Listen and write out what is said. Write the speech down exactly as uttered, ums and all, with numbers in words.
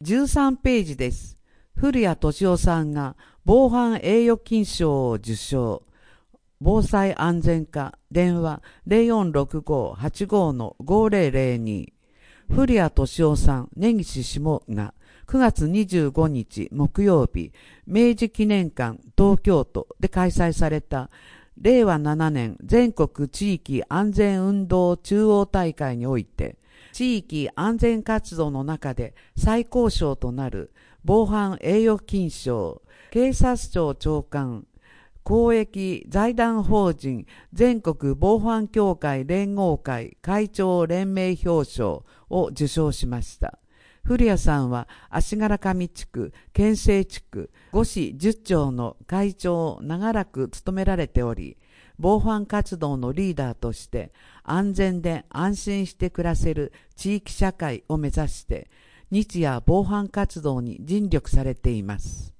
じゅうさんページです。古谷敏夫さんが防犯栄誉金賞を受賞。防災安全課電話 ゼロよんろくご はちご ごゼロゼロに。古谷敏夫さん、根岸下がくがつにじゅうごにち木曜日、明治記念館東京都で開催されたれいわななねん全国地域安全運動中央大会において、地域安全活動の中で最高賞となる防犯栄誉金賞、警察庁長官、公益財団法人全国防犯協会連合会会長連盟表彰を受賞しました。古谷さんは足柄上地区、県西地区、五市十町の会長を長らく務められており、防犯活動のリーダーとして安全で安心して暮らせる地域社会を目指して日夜防犯活動に尽力されています。